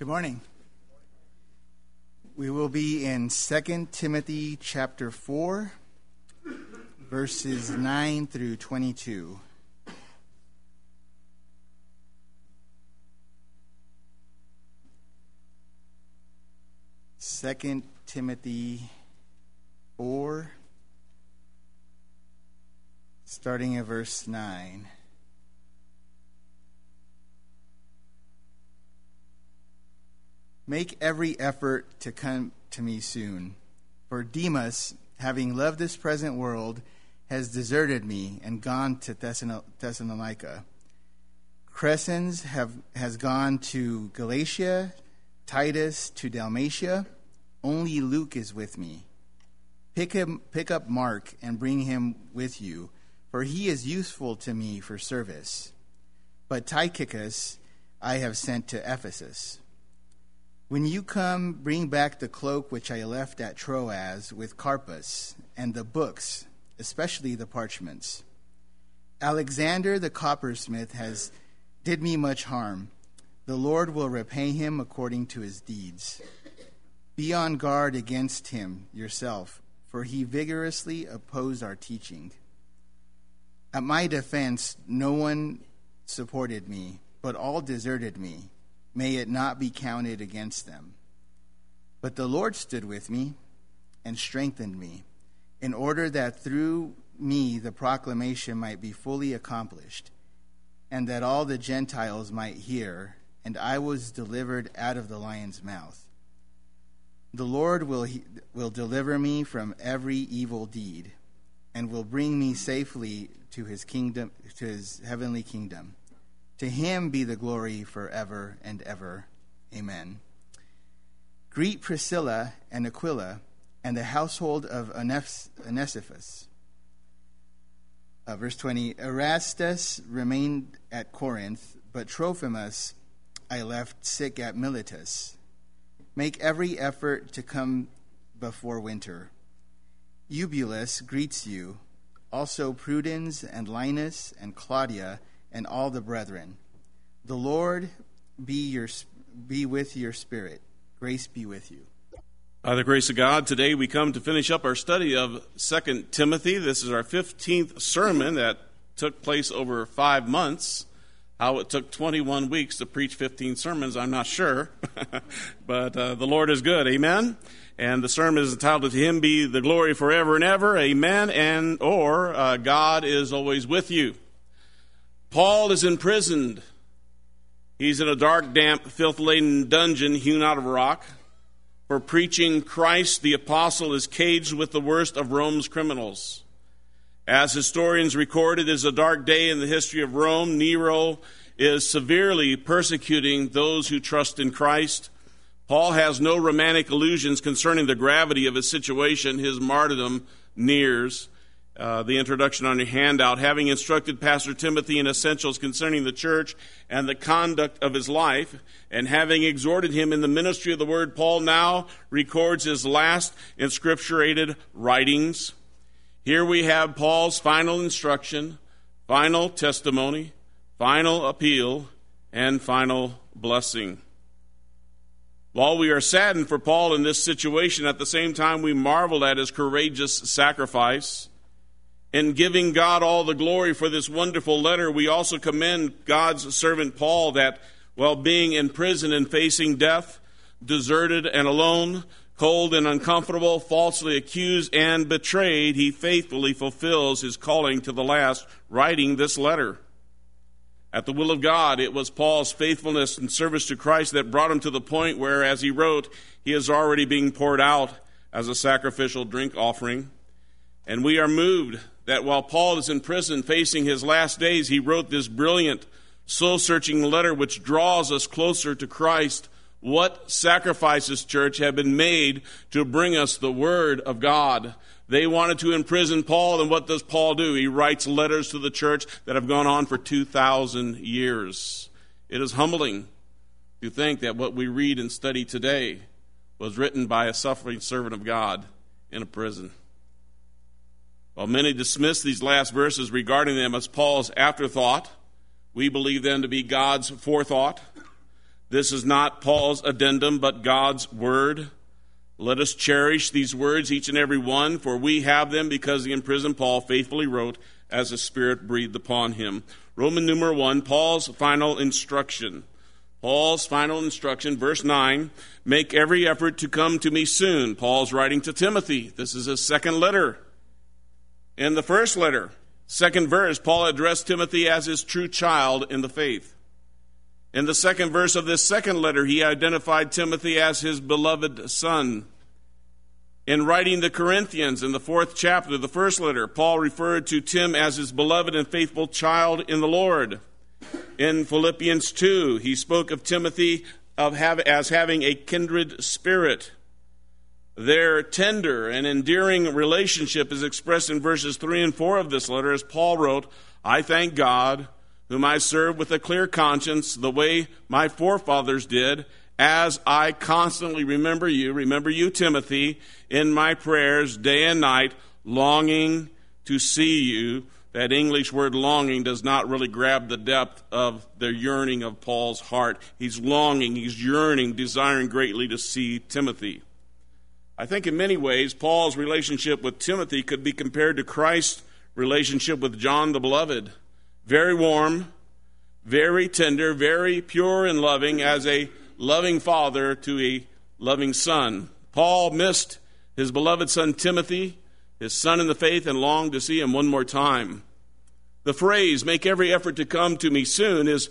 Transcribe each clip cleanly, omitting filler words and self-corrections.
Good morning. We will be in 2 Timothy chapter 4, verses 9 through 22. Second Timothy 4, starting at verse 9. Make every effort to come to me soon, for Demas, having loved this present world, has deserted me and gone to Thessalonica. Crescens has gone to Galatia, Titus to Dalmatia. Only Luke is with me. Pick up Mark and bring him with you, for he is useful to me for service. But Tychicus I have sent to Ephesus. When you come, bring back the cloak which I left at Troas with Carpus, and the books, especially the parchments. Alexander the coppersmith did me much harm. The Lord will repay him according to his deeds. Be on guard against him yourself, for he vigorously opposed our teaching. At my defense, no one supported me, but all deserted me. May it not be counted against them. But the Lord stood with me and strengthened me, in order that through me the proclamation might be fully accomplished, and that all the Gentiles might hear, and I was delivered out of the lion's mouth. The Lord will deliver me from every evil deed, and will bring me safely to his kingdom, to his heavenly kingdom. To him be the glory forever and ever. Amen. Greet Priscilla and Aquila and the household of Onesiphorus. Verse 20, Erastus remained at Corinth, but Trophimus I left sick at Miletus. Make every effort to come before winter. Eubulus greets you, also Prudence and Linus and Claudia, and all the brethren. The Lord be with your spirit. Grace be with you. By the grace of God, today we come to finish up our study of 2 Timothy. This is our 15th sermon that took place over 5 months. How it took 21 weeks to preach 15 sermons, I'm not sure. But the Lord is good, amen? And the sermon is entitled, To Him Be the Glory Forever and Ever, amen, or God is Always With You. Paul is imprisoned. He's in a dark, damp, filth-laden dungeon hewn out of rock. For preaching Christ, the apostle is caged with the worst of Rome's criminals. As historians record, it is a dark day in the history of Rome. Nero is severely persecuting those who trust in Christ. Paul has no romantic illusions concerning the gravity of his situation. His martyrdom nears. The introduction on your handout, having instructed Pastor Timothy in essentials concerning the church and the conduct of his life, and having exhorted him in the ministry of the word, Paul now records his last inscripturated writings. Here we have Paul's final instruction, final testimony, final appeal, and final blessing. While we are saddened for Paul in this situation, at the same time we marvel at his courageous sacrifice. In giving God all the glory for this wonderful letter, we also commend God's servant Paul that while being in prison and facing death, deserted and alone, cold and uncomfortable, falsely accused and betrayed, he faithfully fulfills his calling to the last, writing this letter. At the will of God, it was Paul's faithfulness and service to Christ that brought him to the point where, as he wrote, he is already being poured out as a sacrificial drink offering. And we are moved that while Paul is in prison facing his last days, he wrote this brilliant, soul-searching letter which draws us closer to Christ. What sacrifices, church, have been made to bring us the Word of God? They wanted to imprison Paul, and what does Paul do? He writes letters to the church that have gone on for 2,000 years. It is humbling to think that what we read and study today was written by a suffering servant of God in a prison. While many dismiss these last verses regarding them as Paul's afterthought, we believe them to be God's forethought. This is not Paul's addendum, but God's word. Let us cherish these words, each and every one, for we have them because the imprisoned Paul faithfully wrote as the Spirit breathed upon him. Roman numeral 1, Paul's final instruction. Paul's final instruction, verse 9, make every effort to come to me soon. Paul's writing to Timothy. This is his second letter. In the first letter, second verse, Paul addressed Timothy as his true child in the faith. In the second verse of this second letter, he identified Timothy as his beloved son. In writing the Corinthians in the 4th chapter of the first letter, Paul referred to Tim as his beloved and faithful child in the Lord. In Philippians 2, he spoke of Timothy as having a kindred spirit. Their tender and endearing relationship is expressed in verses 3 and 4 of this letter, as Paul wrote, I thank God, whom I serve with a clear conscience, the way my forefathers did, as I constantly remember you, Timothy, in my prayers day and night, longing to see you. That English word longing does not really grab the depth of the yearning of Paul's heart. He's longing, he's yearning, desiring greatly to see Timothy. I think in many ways, Paul's relationship with Timothy could be compared to Christ's relationship with John the Beloved. Very warm, very tender, very pure and loving, as a loving father to a loving son. Paul missed his beloved son Timothy, his son in the faith, and longed to see him one more time. The phrase, make every effort to come to me soon, is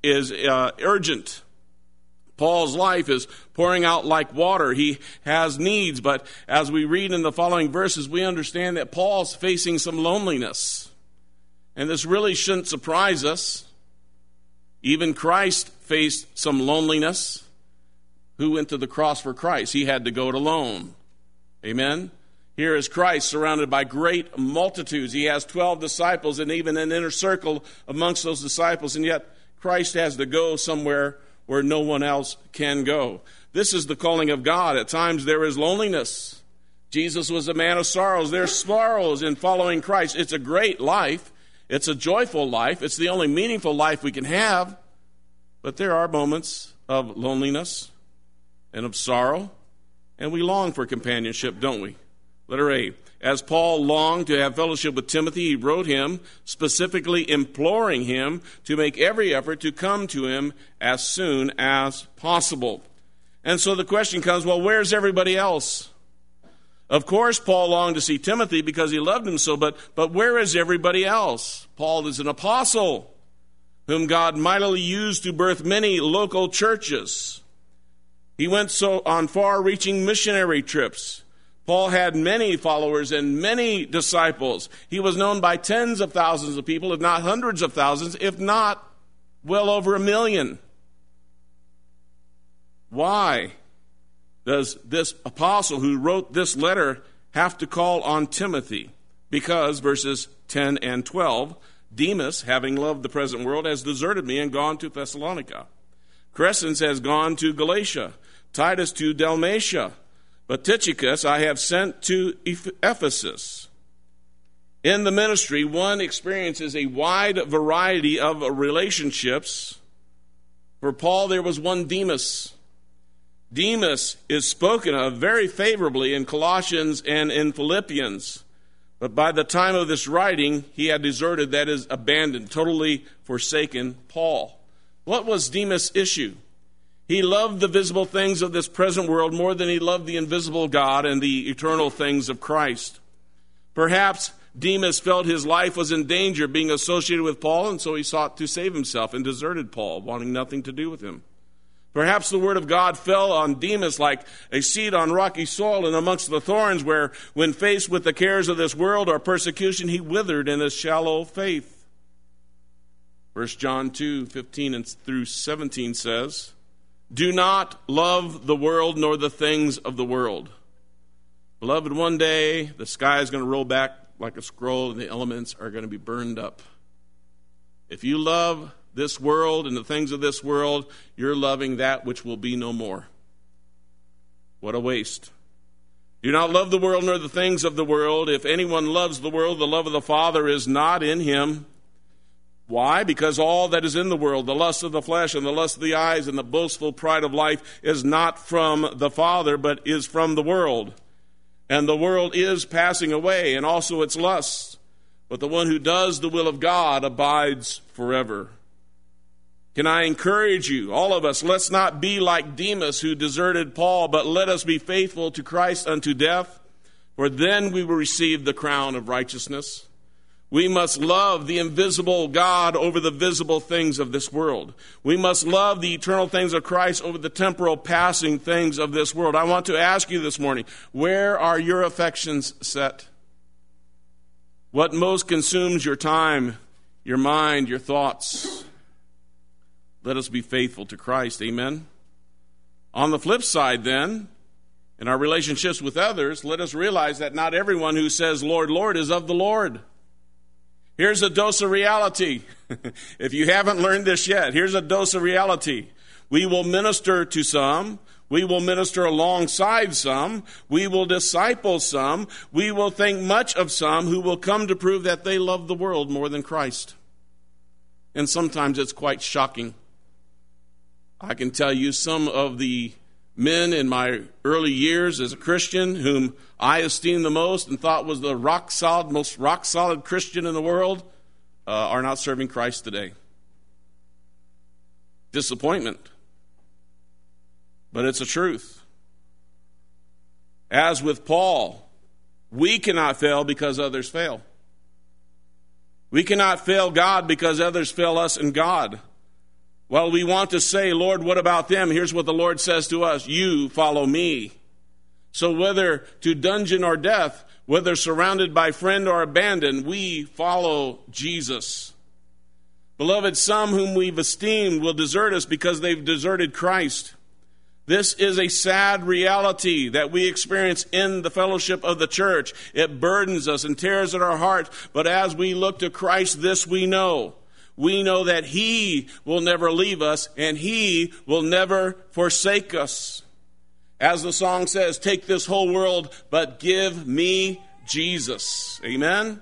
urgent. Paul's life is pouring out like water. He has needs, but as we read in the following verses, we understand that Paul's facing some loneliness. And this really shouldn't surprise us. Even Christ faced some loneliness. Who went to the cross for Christ? He had to go it alone. Amen? Here is Christ surrounded by great multitudes. He has 12 disciples and even an inner circle amongst those disciples, and yet Christ has to go somewhere where no one else can go. This is the calling of God. At times there is loneliness. Jesus was a man of sorrows. There's sorrows in following Christ. It's a great life. It's a joyful life. It's the only meaningful life we can have. But there are moments of loneliness and of sorrow, and we long for companionship, don't we? Letter A. As Paul longed to have fellowship with Timothy, he wrote him, specifically imploring him to make every effort to come to him as soon as possible. And so the question comes, well, where's everybody else? Of course, Paul longed to see Timothy because he loved him so, but where is everybody else? Paul is an apostle whom God mightily used to birth many local churches. He went so on far-reaching missionary trips. Paul had many followers and many disciples. He was known by tens of thousands of people, if not hundreds of thousands, if not well over 1 million. Why does this apostle who wrote this letter have to call on Timothy? Because, verses 10 and 12, Demas, having loved the present world, has deserted me and gone to Thessalonica. Crescens has gone to Galatia, Titus to Dalmatia, but Tychicus I have sent to Ephesus. In the ministry, one experiences a wide variety of relationships. For Paul, there was one Demas. Demas is spoken of very favorably in Colossians and in Philippians. But by the time of this writing, he had deserted, that is, abandoned, totally forsaken Paul. What was Demas' issue? He loved the visible things of this present world more than he loved the invisible God and the eternal things of Christ. Perhaps Demas felt his life was in danger being associated with Paul, and so he sought to save himself and deserted Paul, wanting nothing to do with him. Perhaps the word of God fell on Demas like a seed on rocky soil and amongst the thorns, where when faced with the cares of this world or persecution, he withered in his shallow faith. 1 John 2:15 through 17 says, do not love the world nor the things of the world. Beloved, one day the sky is going to roll back like a scroll and the elements are going to be burned up. If you love this world and the things of this world, you're loving that which will be no more. What a waste. Do not love the world nor the things of the world. If anyone loves the world, the love of the Father is not in him. Why? Because all that is in the world, the lust of the flesh and the lust of the eyes and the boastful pride of life, is not from the Father, but is from the world. And the world is passing away, and also its lusts. But the one who does the will of God abides forever. Can I encourage you, all of us, let's not be like Demas who deserted Paul, but let us be faithful to Christ unto death, for then we will receive the crown of righteousness. We must love the invisible God over the visible things of this world. We must love the eternal things of Christ over the temporal passing things of this world. I want to ask you this morning, where are your affections set? What most consumes your time, your mind, your thoughts? Let us be faithful to Christ. Amen. On the flip side then, in our relationships with others, let us realize that not everyone who says, Lord, Lord, is of the Lord. Here's a dose of reality. If you haven't learned this yet, here's a dose of reality. We will minister to some. We will minister alongside some. We will disciple some. We will think much of some who will come to prove that they love the world more than Christ. And sometimes it's quite shocking. I can tell you some of the men in my early years as a Christian whom I esteemed the most and thought was the most rock solid Christian in the world are not serving Christ today. Disappointment. But it's a truth. As with Paul, we cannot fail because others fail. We cannot fail God because others fail us in God. Well, we want to say, Lord, what about them? Here's what the Lord says to us: you follow me. So whether to dungeon or death, whether surrounded by friend or abandoned, we follow Jesus. Beloved, some whom we've esteemed will desert us because they've deserted Christ. This is a sad reality that we experience in the fellowship of the church. It burdens us and tears at our hearts. But as we look to Christ, this we know. We know that He will never leave us and He will never forsake us. As the song says, take this whole world, but give me Jesus. Amen?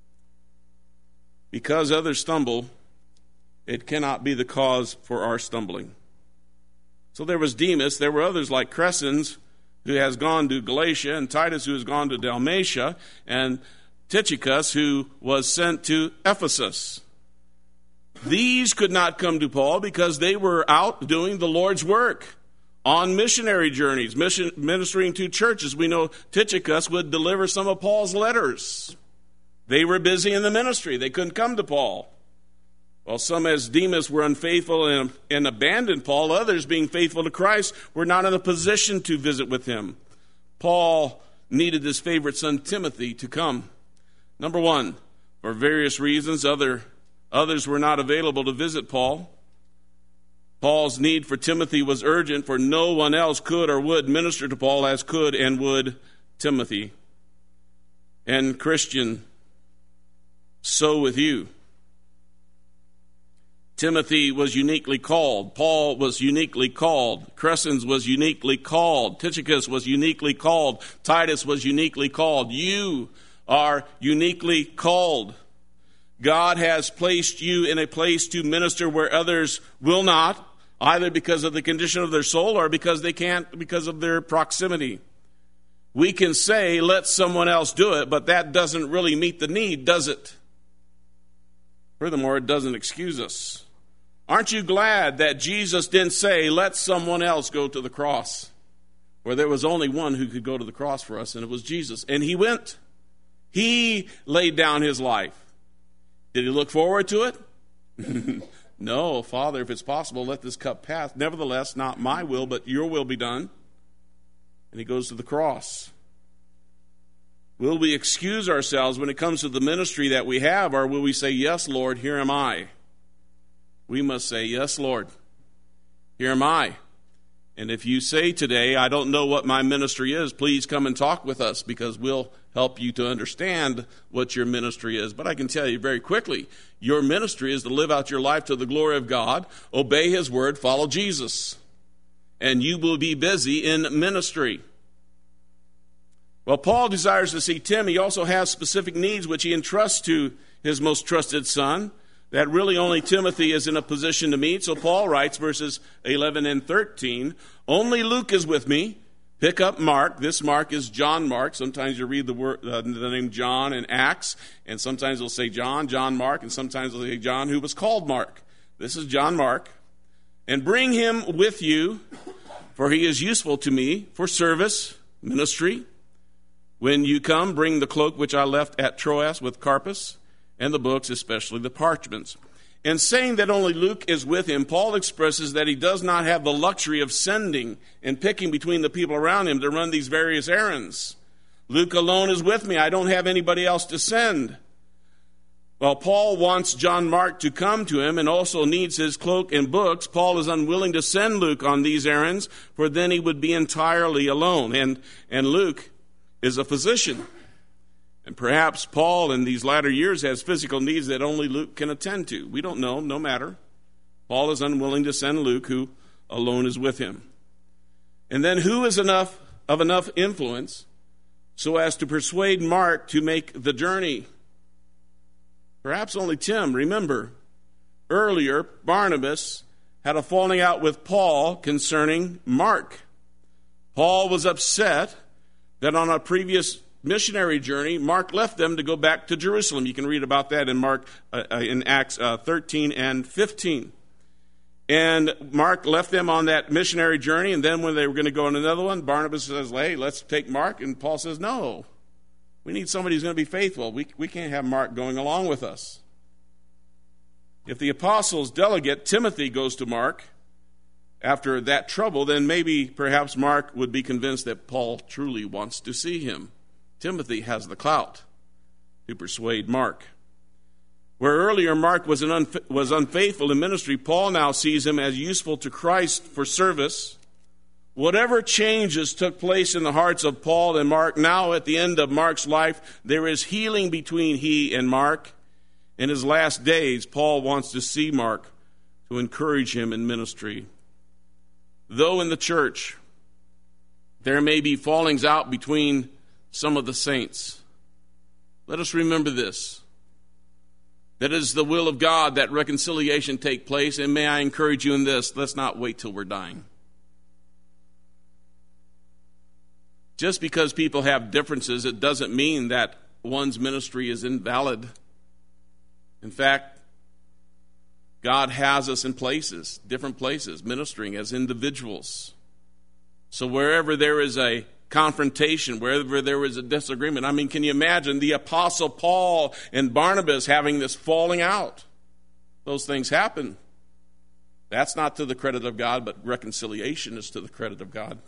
Because others stumble, it cannot be the cause for our stumbling. So there was Demas. There were others like Crescens, who has gone to Galatia, and Titus, who has gone to Dalmatia, and Tychicus, who was sent to Ephesus. These could not come to Paul because they were out doing the Lord's work on missionary journeys, ministering to churches. We know Tychicus would deliver some of Paul's letters. They were busy in the ministry. They couldn't come to Paul. While some, as Demas, were unfaithful and abandoned Paul, others, being faithful to Christ, were not in a position to visit with him. Paul needed his favorite son, Timothy, to come. Number one, for various reasons, others were not available to visit Paul. Paul's need for Timothy was urgent, for no one else could or would minister to Paul as could and would Timothy. And Christian, so with you. Timothy was uniquely called. Paul was uniquely called. Crescens was uniquely called. Tychicus was uniquely called. Titus was uniquely called. You are uniquely called. God has placed you in a place to minister where others will not, either because of the condition of their soul or because they can't, because of their proximity. We can say, let someone else do it, but that doesn't really meet the need, does it? Furthermore, it doesn't excuse us. Aren't you glad that Jesus didn't say, let someone else go to the cross? Where there was only one who could go to the cross for us, and it was Jesus. And He went. He laid down His life. Did He look forward to it? No, Father, if it's possible, let this cup pass. Nevertheless, not my will, but your will be done. And He goes to the cross. Will we excuse ourselves when it comes to the ministry that we have, or will we say, yes, Lord, here am I? We must say, yes, Lord, here am I. And if you say today, I don't know what my ministry is, please come and talk with us, because we'll help you to understand what your ministry is. But I can tell you very quickly, your ministry is to live out your life to the glory of God, obey His word, follow Jesus, and you will be busy in ministry. Well, Paul desires to see Tim. He also has specific needs which he entrusts to his most trusted son, that really only Timothy is in a position to meet. So Paul writes, verses 11 and 13, only Luke is with me. Pick up Mark. This Mark is John Mark. Sometimes you read the name John in Acts, and sometimes it'll say John Mark, and sometimes it'll say John who was called Mark. This is John Mark. And bring him with you, for he is useful to me for service, ministry. When you come, bring the cloak which I left at Troas with Carpus, and the books, especially the parchments. In saying that only Luke is with him, Paul expresses that he does not have the luxury of sending and picking between the people around him to run these various errands. Luke alone is with me. I don't have anybody else to send. Well, Paul wants John Mark to come to him and also needs his cloak and books. Paul is unwilling to send Luke on these errands, for then he would be entirely alone. And Luke is a physician. And perhaps Paul in these latter years has physical needs that only Luke can attend to. We don't know, no matter. Paul is unwilling to send Luke, who alone is with him. And then who is enough influence so as to persuade Mark to make the journey? Perhaps only Tim. Remember, earlier Barnabas had a falling out with Paul concerning Mark. Paul was upset that on a previous missionary journey, Mark left them to go back to Jerusalem. You can read about that in Acts 13 and 15. And Mark left them on that missionary journey, and then when they were going to go on another one, Barnabas says, hey, let's take Mark. And Paul says, no, we need somebody who's going to be faithful. We can't have Mark going along with us. If the apostles' delegate, Timothy, goes to Mark after that trouble, then perhaps Mark would be convinced that Paul truly wants to see him. Timothy has the clout to persuade Mark. Where earlier Mark was unfaithful in ministry, Paul now sees him as useful to Christ for service. Whatever changes took place in the hearts of Paul and Mark, now at the end of Mark's life, there is healing between he and Mark. In his last days, Paul wants to see Mark to encourage him in ministry. Though in the church there may be fallings out between some of the saints, let us remember this, that it is the will of God that reconciliation take place. And may I encourage you in this, let's not wait till we're dying. Just because people have differences, it doesn't mean that one's ministry is invalid. In fact, God has us in places, different places, ministering as individuals. So wherever there is a confrontation, wherever there is a disagreement. I mean, can you imagine the Apostle Paul and Barnabas having this falling out? Those things happen. That's not to the credit of God, but reconciliation is to the credit of God.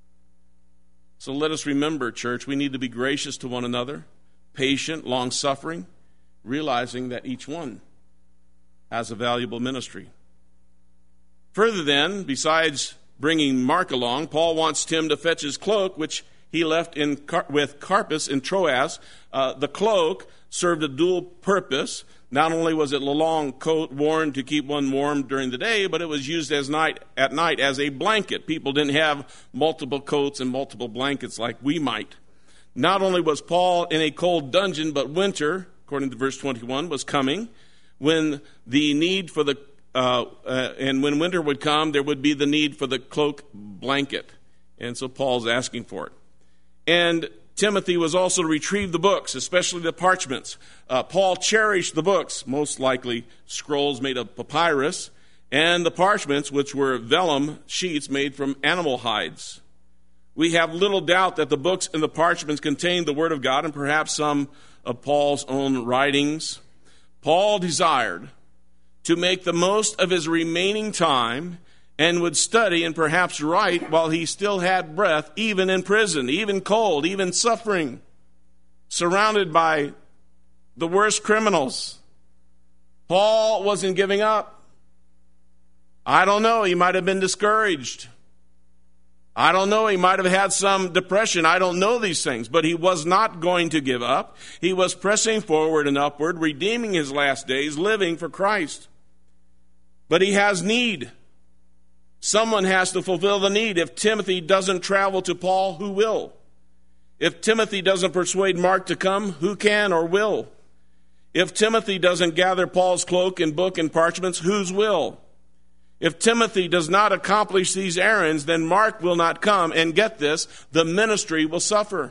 So let us remember, church, we need to be gracious to one another, patient, long-suffering, realizing that each one has a valuable ministry. Further then, besides bringing Mark along, Paul wants Tim to fetch his cloak, which he left with Carpus in Troas. The cloak served a dual purpose. Not only was it a long coat worn to keep one warm during the day, but it was used at night as a blanket. People didn't have multiple coats and multiple blankets like we might. Not only was Paul in a cold dungeon, but winter, according to verse 21, was coming, when the need for the and when winter would come, there would be the need for the cloak blanket. And so Paul's asking for it. And Timothy was also to retrieve the books, especially the parchments. Paul cherished the books, most likely scrolls made of papyrus, and the parchments, which were vellum sheets made from animal hides. We have little doubt that the books and the parchments contained the Word of God and perhaps some of Paul's own writings. Paul desired to make the most of his remaining time and would study and perhaps write while he still had breath, even in prison, even cold, even suffering, surrounded by the worst criminals. Paul wasn't giving up. I don't know, he might have been discouraged. I don't know, he might have had some depression. I don't know these things, but he was not going to give up. He was pressing forward and upward, redeeming his last days, living for Christ. But he has need. Someone has to fulfill the need. If Timothy doesn't travel to Paul, who will? If Timothy doesn't persuade Mark to come, who can or will? If Timothy doesn't gather Paul's cloak and book and parchments, whose will? If Timothy does not accomplish these errands, then Mark will not come, and get this, the ministry will suffer.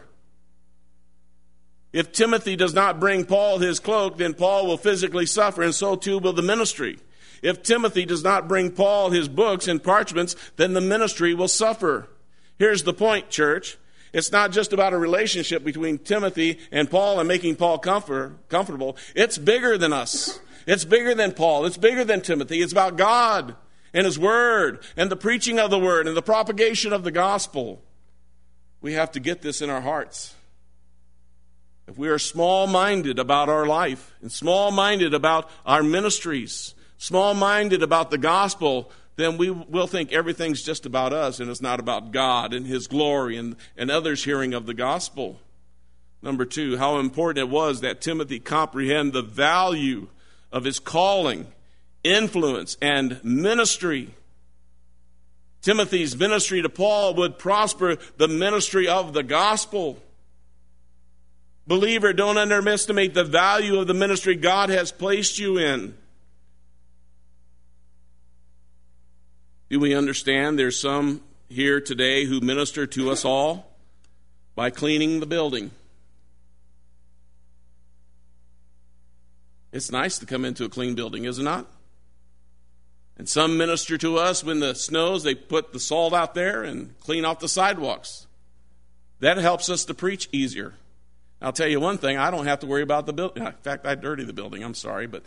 If Timothy does not bring Paul his cloak, then Paul will physically suffer, and so too will the ministry. If Timothy does not bring Paul his books and parchments, then the ministry will suffer. Here's the point, church. It's not just about a relationship between Timothy and Paul and making Paul comfortable. It's bigger than us. It's bigger than Paul. It's bigger than Timothy. It's about God and His Word and the preaching of the Word and the propagation of the gospel. We have to get this in our hearts. If we are small-minded about our life and small-minded about our ministries, small-minded about the gospel, then we will think everything's just about us and it's not about God and His glory and others hearing of the gospel. Number 2, how important it was that Timothy comprehend the value of his calling, influence, and ministry. Timothy's ministry to Paul would prosper the ministry of the gospel. Believer, don't underestimate the value of the ministry God has placed you in. Do we understand there's some here today who minister to us all by cleaning the building? It's nice to come into a clean building, is it not? And some minister to us when the snows, they put the salt out there and clean off the sidewalks. That helps us to preach easier. I'll tell you one thing, I don't have to worry about the building. In fact, I dirty the building, I'm sorry, but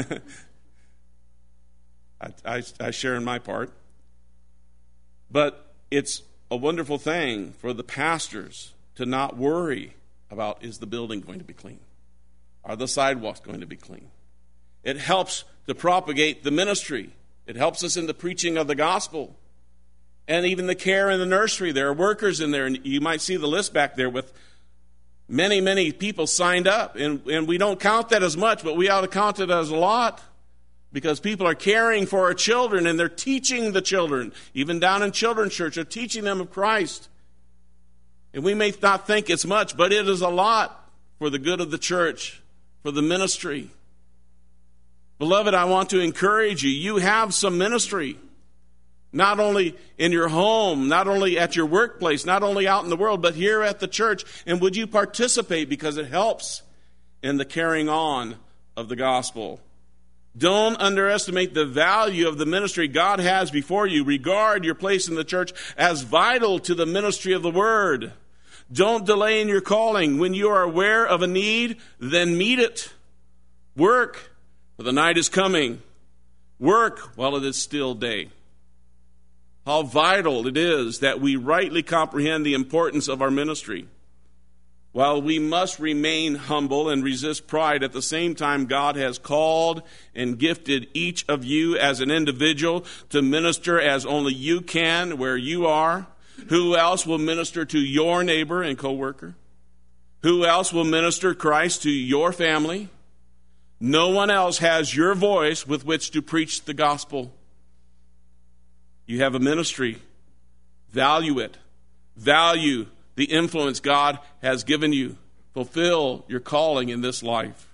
I share in my part. But it's a wonderful thing for the pastors to not worry about, is the building going to be clean? Are the sidewalks going to be clean? It helps to propagate the ministry. It helps us in the preaching of the gospel. And even the care in the nursery. There are workers in there, and you might see the list back there with many, many people signed up. And we don't count that as much, but we ought to count it as a lot. Because people are caring for our children and they're teaching the children. Even down in children's church, they're teaching them of Christ. And we may not think it's much, but it is a lot for the good of the church, for the ministry. Beloved, I want to encourage you. You have some ministry. Not only in your home, not only at your workplace, not only out in the world, but here at the church. And would you participate because it helps in the carrying on of the gospel? Don't underestimate the value of the ministry God has before you. Regard your place in the church as vital to the ministry of the Word. Don't delay in your calling. When you are aware of a need, then meet it. Work, for the night is coming. Work while it is still day. How vital it is that we rightly comprehend the importance of our ministry. While we must remain humble and resist pride, at the same time, God has called and gifted each of you as an individual to minister as only you can where you are. Who else will minister to your neighbor and coworker? Who else will minister Christ to your family? No one else has your voice with which to preach the gospel. You have a ministry. Value it. Value the influence God has given you. Fulfill your calling in this life.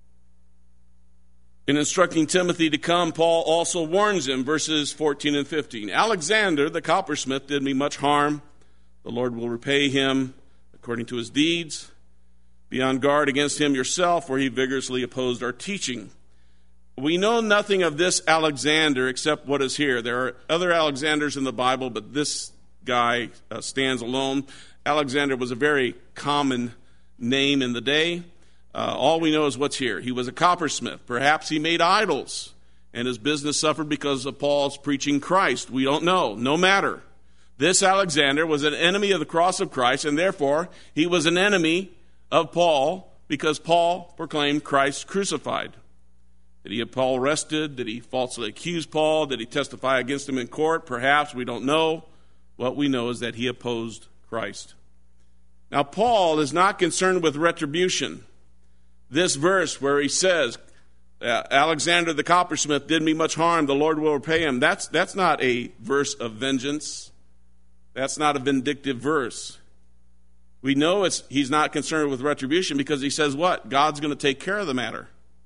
In instructing Timothy to come, Paul also warns him, verses 14 and 15. Alexander, the coppersmith, did me much harm. The Lord will repay him according to his deeds. Be on guard against him yourself, for he vigorously opposed our teaching. We know nothing of this Alexander except what is here. There are other Alexanders in the Bible, but this guy stands alone. Alexander was a very common name in the day. All we know is what's here. He was a coppersmith. Perhaps he made idols, and his business suffered because of Paul's preaching Christ. We don't know. No matter. This Alexander was an enemy of the cross of Christ, and therefore he was an enemy of Paul because Paul proclaimed Christ crucified. Did he have Paul arrested? Did he falsely accuse Paul? Did he testify against him in court? Perhaps. We don't know. What we know is that he opposed Christ. Now, Paul is not concerned with retribution. This verse where he says, Alexander the coppersmith did me much harm, the Lord will repay him. That's not a verse of vengeance. That's not a vindictive verse. We know he's not concerned with retribution because he says what? God's going to take care of the matter.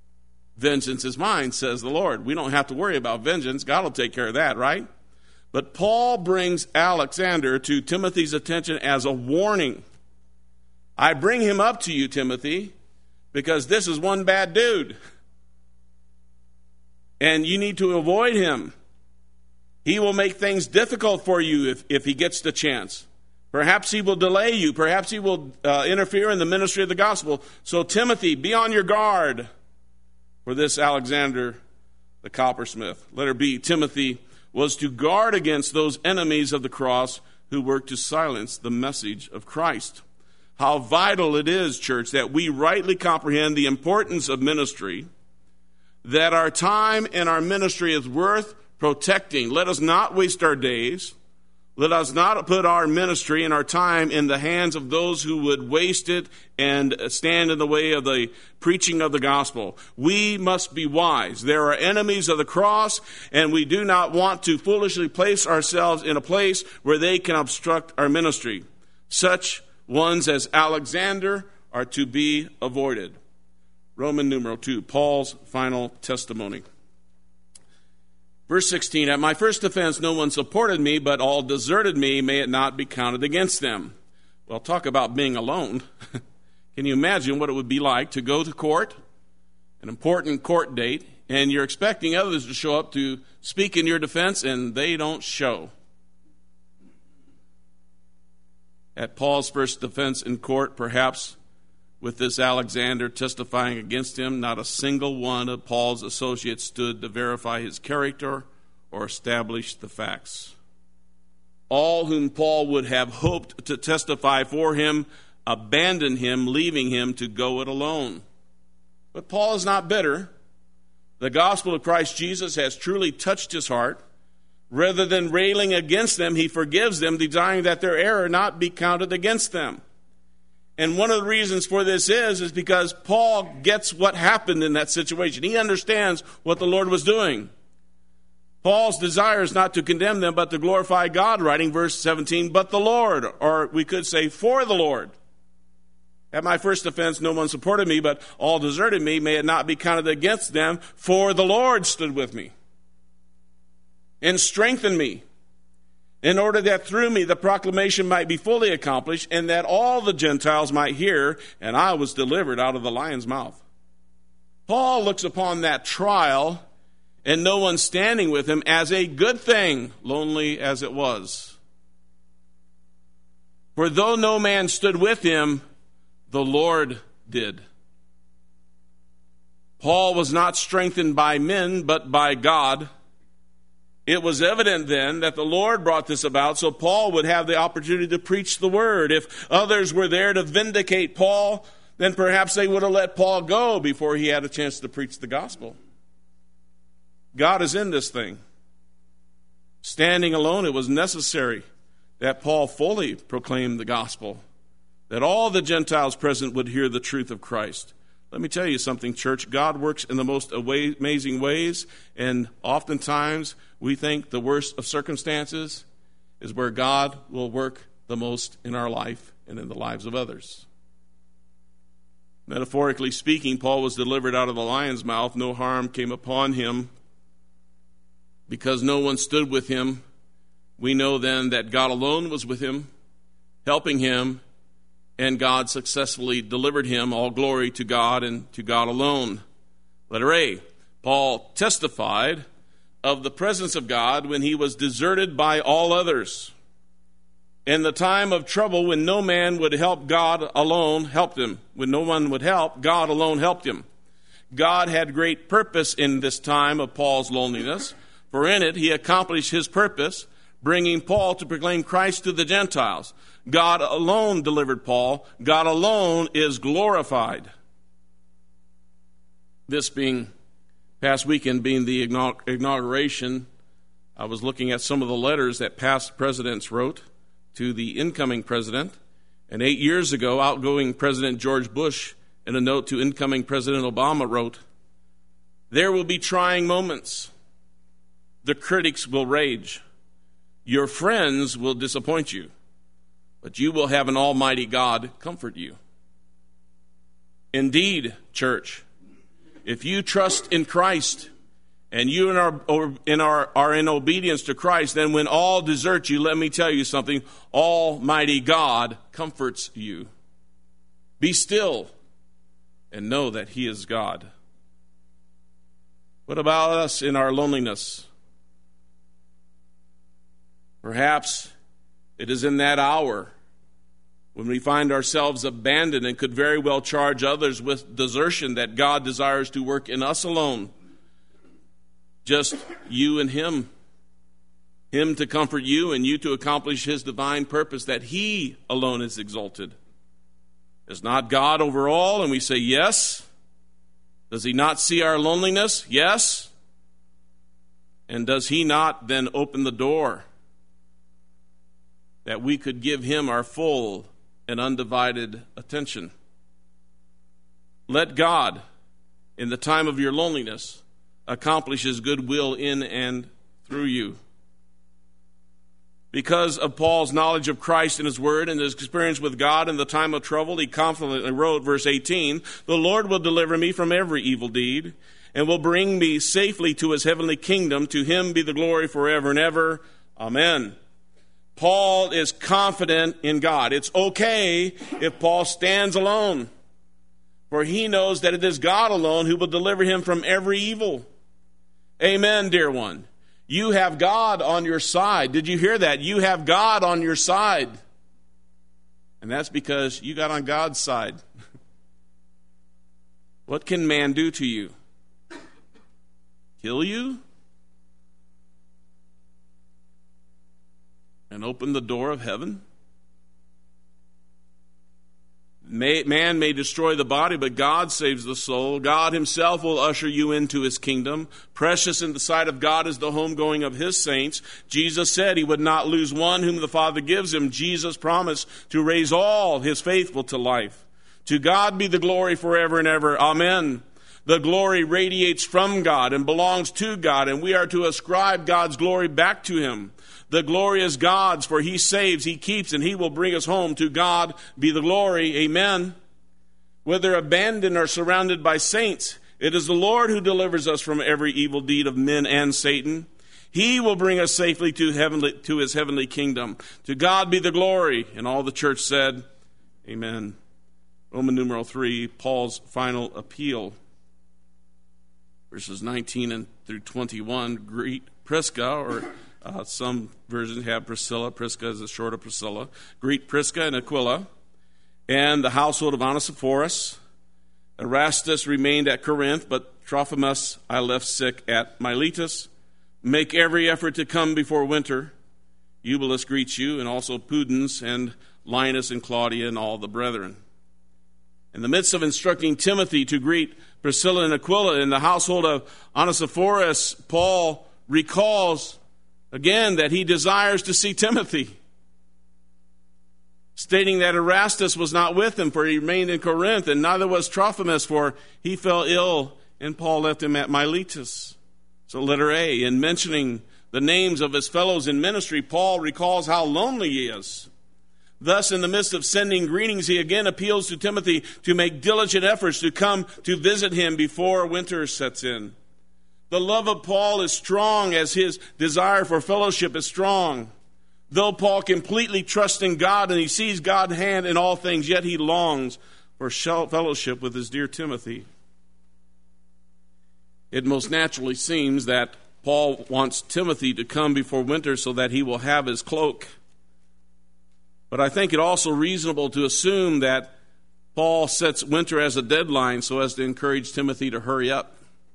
Vengeance is mine, says the Lord. We don't have to worry about vengeance. God will take care of that, right? But Paul brings Alexander to Timothy's attention as a warning. I bring him up to you, Timothy, because this is one bad dude. And you need to avoid him. He will make things difficult for you if he gets the chance. Perhaps he will delay you. Perhaps he will interfere in the ministry of the gospel. So, Timothy, be on your guard for this Alexander the coppersmith. Letter B, Timothy was to guard against those enemies of the cross who work to silence the message of Christ. How vital it is, church, that we rightly comprehend the importance of ministry, that our time and our ministry is worth protecting. Let us not waste our days. Let us not put our ministry and our time in the hands of those who would waste it and stand in the way of the preaching of the gospel. We must be wise. There are enemies of the cross, and we do not want to foolishly place ourselves in a place where they can obstruct our ministry. Such ones as Alexander are to be avoided. Roman numeral 2, Paul's final testimony. Verse 16, at my first offense no one supported me, but all deserted me. May it not be counted against them. Well, talk about being alone. Can you imagine what it would be like to go to court, an important court date, and you're expecting others to show up to speak in your defense, and they don't show? At Paul's first defense in court, perhaps with this Alexander testifying against him, not a single one of Paul's associates stood to verify his character or establish the facts. All whom Paul would have hoped to testify for him abandoned him, leaving him to go it alone. But Paul is not bitter. The gospel of Christ Jesus has truly touched his heart. Rather than railing against them, he forgives them, desiring that their error not be counted against them. And one of the reasons for this is because Paul gets what happened in that situation. He understands what the Lord was doing. Paul's desire is not to condemn them, but to glorify God, writing verse 17, but the Lord, or we could say, for the Lord. At my first offense, no one supported me, but all deserted me. May it not be counted against them, for the Lord stood with me and strengthened me, in order that through me the proclamation might be fully accomplished, and that all the Gentiles might hear, and I was delivered out of the lion's mouth. Paul looks upon that trial and no one standing with him as a good thing, lonely as it was. For though no man stood with him, the Lord did. Paul was not strengthened by men, but by God. It was evident then that the Lord brought this about so Paul would have the opportunity to preach the word. If others were there to vindicate Paul, then perhaps they would have let Paul go before he had a chance to preach the gospel. God is in this thing. Standing alone, it was necessary that Paul fully proclaim the gospel, that all the Gentiles present would hear the truth of Christ. Let me tell you something, church. God works in the most amazing ways, and oftentimes we think the worst of circumstances is where God will work the most in our life and in the lives of others. Metaphorically speaking, Paul was delivered out of the lion's mouth. No harm came upon him because no one stood with him. We know then that God alone was with him, helping him, and God successfully delivered him. All glory to God and to God alone. Letter A, Paul testified of the presence of God when he was deserted by all others. In the time of trouble, when no man would help, God alone helped him. When no one would help, God alone helped him. God had great purpose in this time of Paul's loneliness, for in it he accomplished his purpose, bringing Paul to proclaim Christ to the Gentiles. God alone delivered Paul. God alone is glorified. This being past weekend being the inauguration, I was looking at some of the letters that past presidents wrote to the incoming president. And 8 years ago, outgoing President George Bush, in a note to incoming President Obama, wrote, "There will be trying moments. The critics will rage. Your friends will disappoint you. But you will have an almighty God comfort you." Indeed, church, If you trust in Christ and you are in obedience to Christ, then when all desert you, let me tell you something, Almighty God comforts you. Be still and know that He is God. What about us in our loneliness? Perhaps it is in that hour when we find ourselves abandoned and could very well charge others with desertion that God desires to work in us alone. Just you and Him. Him to comfort you and you to accomplish His divine purpose, that He alone is exalted. Is not God over all? And we say yes. Does He not see our loneliness? Yes. And does He not then open the door that we could give Him our full and undivided attention? Let God, in the time of your loneliness, accomplish His good will in and through you. Because of Paul's knowledge of Christ and His Word and his experience with God in the time of trouble, he confidently wrote, verse 18, "The Lord will deliver me from every evil deed and will bring me safely to His heavenly kingdom. To Him be the glory forever and ever. Amen." Paul is confident in God. It's okay if Paul stands alone, for he knows that it is God alone who will deliver him from every evil. Amen, dear one. You have God on your side. Did you hear that? You have God on your side. And that's because you got on God's side. What can man do to you? Kill you? And open the door of heaven? Man may destroy the body, but God saves the soul. God Himself will usher you into His kingdom. Precious in the sight of God is the homegoing of His saints. Jesus said He would not lose one whom the Father gives Him. Jesus promised to raise all His faithful to life. To God be the glory forever and ever. Amen. The glory radiates from God and belongs to God, and we are to ascribe God's glory back to Him. The glory is God's, for He saves, He keeps, and He will bring us home. To God be the glory. Amen. Whether abandoned or surrounded by saints, it is the Lord who delivers us from every evil deed of men and Satan. He will bring us safely to His heavenly kingdom. To God be the glory. And all the church said, Amen. Roman numeral 3, Paul's final appeal. Verses 19 and through 21, greet Prisca, or some versions have Priscilla. Prisca is the short of Priscilla. Greet Prisca and Aquila and the household of Onesiphorus. Erastus remained at Corinth, but Trophimus I left sick at Miletus. Make every effort to come before winter. Eubulus greets you, and also Pudens and Linus and Claudia and all the brethren. In the midst of instructing Timothy to greet Priscilla and Aquila in the household of Onesiphorus, Paul recalls again that he desires to see Timothy, stating that Erastus was not with him, for he remained in Corinth, and neither was Trophimus, for he fell ill, and Paul left him at Miletus. So letter A, in mentioning the names of his fellows in ministry, Paul recalls how lonely he is. Thus, in the midst of sending greetings, he again appeals to Timothy to make diligent efforts to come to visit him before winter sets in. The love of Paul is strong as his desire for fellowship is strong. Though Paul completely trusts in God and he sees God's hand in all things, yet he longs for fellowship with his dear Timothy. It most naturally seems that Paul wants Timothy to come before winter so that he will have his cloak. But I think it also reasonable to assume that Paul sets winter as a deadline so as to encourage Timothy to hurry up.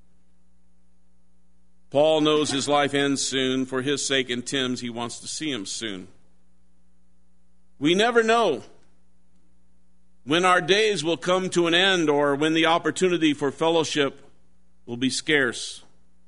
Paul knows his life ends soon. For his sake and Tim's, he wants to see him soon. We never know when our days will come to an end or when the opportunity for fellowship will be scarce.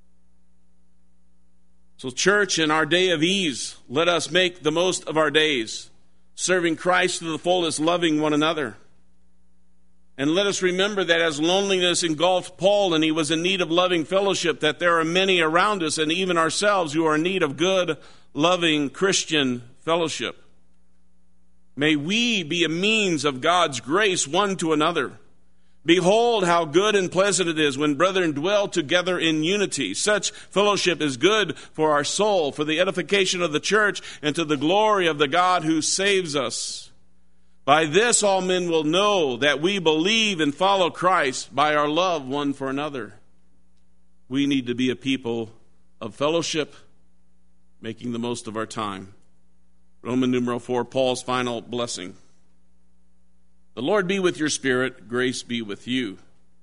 So, church, in our day of ease, let us make the most of our days, serving Christ to the fullest, loving one another. And let us remember that as loneliness engulfed Paul and he was in need of loving fellowship, that there are many around us and even ourselves who are in need of good, loving Christian fellowship. May we be a means of God's grace one to another. Behold, how good and pleasant it is when brethren dwell together in unity. Such fellowship is good for our soul, for the edification of the church, and to the glory of the God who saves us. By this all men will know that we believe and follow Christ, by our love one for another. We need to be a people of fellowship, making the most of our time. Roman numeral 4, Paul's final blessing. The Lord be with your spirit, grace be with you.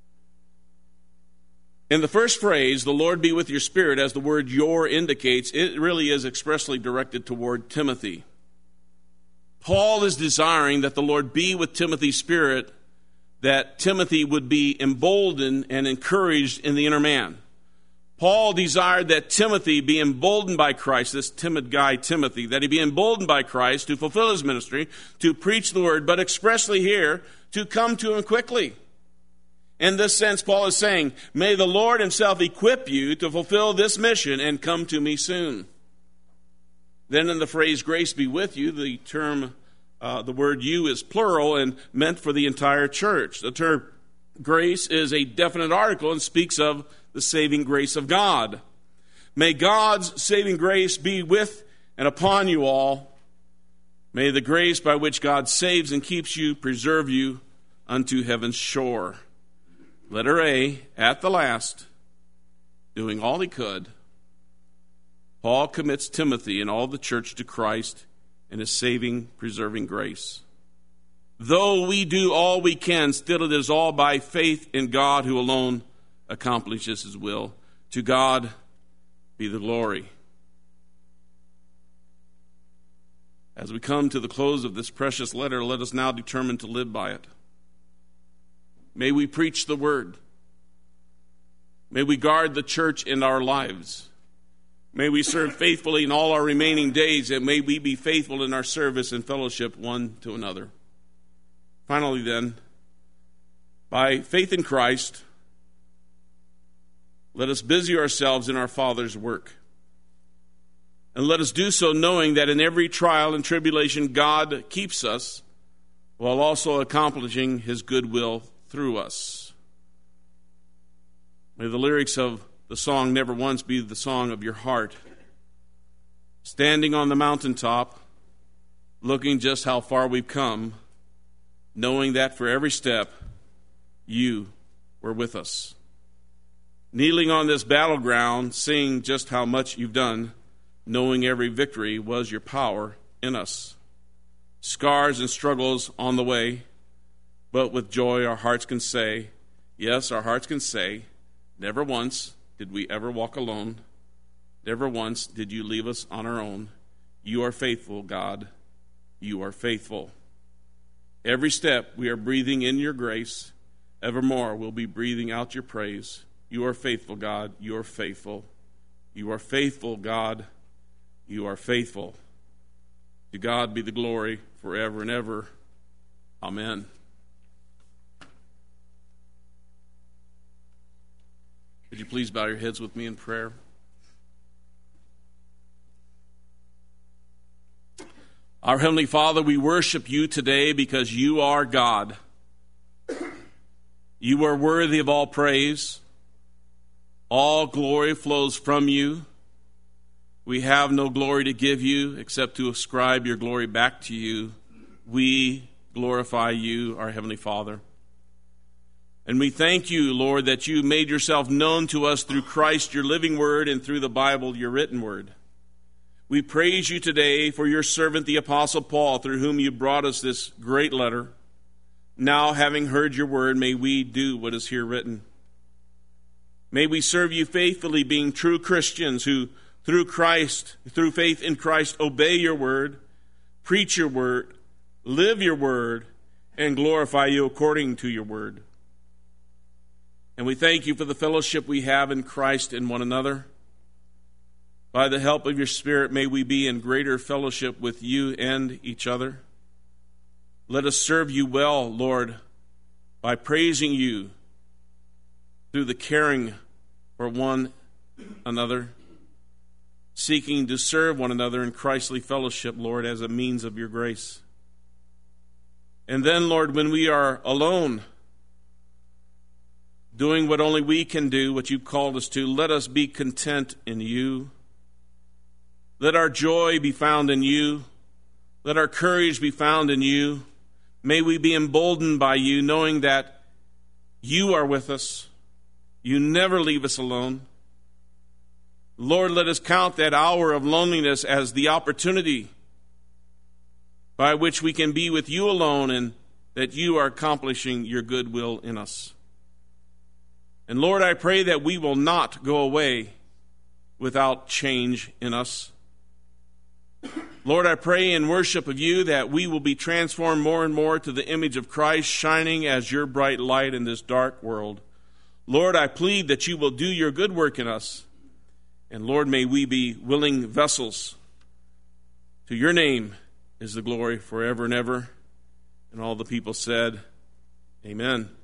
In the first phrase, the Lord be with your spirit, as the word your indicates, it really is expressly directed toward Timothy. Paul is desiring that the Lord be with Timothy's spirit, that Timothy would be emboldened and encouraged in the inner man. Paul desired that Timothy be emboldened by Christ, this timid guy Timothy, that he be emboldened by Christ to fulfill his ministry, to preach the word, but expressly here, to come to him quickly. In this sense, Paul is saying, may the Lord himself equip you to fulfill this mission and come to me soon. Then in the phrase, grace be with you, the term, the word you is plural and meant for the entire church. The term grace is a definite article and speaks of the saving grace of God. May God's saving grace be with and upon you all. May the grace by which God saves and keeps you preserve you unto heaven's shore. Letter A, at the last, doing all he could, Paul commits Timothy and all the church to Christ and his saving, preserving grace. Though we do all we can, still it is all by faith in God who alone accomplishes his will. To God be the glory. As we come to the close of this precious letter, let us now determine to live by it. May we preach the word. May we guard the church in our lives. May we serve faithfully in all our remaining days, and may we be faithful in our service and fellowship one to another. Finally then, by faith in Christ, let us busy ourselves in our Father's work. And let us do so knowing that in every trial and tribulation God keeps us, while also accomplishing his good will through us. May the lyrics of the song never once be the song of your heart. Standing on the mountaintop, looking just how far we've come, knowing that for every step you were with us. Kneeling on this battleground, seeing just how much you've done, knowing every victory was your power in us. Scars and struggles on the way, but with joy our hearts can say, yes, our hearts can say, never once did we ever walk alone. Never once did you leave us on our own. You are faithful, God. You are faithful. Every step we are breathing in your grace. Evermore we'll be breathing out your praise. You are faithful, God. You are faithful. You are faithful, God. You are faithful. To God be the glory forever and ever. Amen. Would you please bow your heads with me in prayer? Our Heavenly Father, we worship you today because you are God. You are worthy of all praise. All glory flows from you. We have no glory to give you except to ascribe your glory back to you. We glorify you, our Heavenly Father. And we thank you, Lord, that you made yourself known to us through Christ, your living word, and through the Bible, your written word. We praise you today for your servant, the Apostle Paul, through whom you brought us this great letter. Now, having heard your word, may we do what is here written. May we serve you faithfully, being true Christians who, through faith in Christ, obey your word, preach your word, live your word, and glorify you according to your word. And we thank you for the fellowship we have in Christ and one another. By the help of your Spirit, may we be in greater fellowship with you and each other. Let us serve you well, Lord, by praising you through the caring for one another, seeking to serve one another in Christly fellowship, Lord, as a means of your grace. And then, Lord, when we are alone, doing what only we can do, what you've called us to. Let us be content in you. Let our joy be found in you. Let our courage be found in you. May we be emboldened by you, knowing that you are with us. You never leave us alone. Lord, let us count that hour of loneliness as the opportunity by which we can be with you alone, and that you are accomplishing your good will in us. And Lord, I pray that we will not go away without change in us. Lord, I pray in worship of you that we will be transformed more and more to the image of Christ, shining as your bright light in this dark world. Lord, I plead that you will do your good work in us. And Lord, may we be willing vessels. To your name is the glory forever and ever. And all the people said, Amen.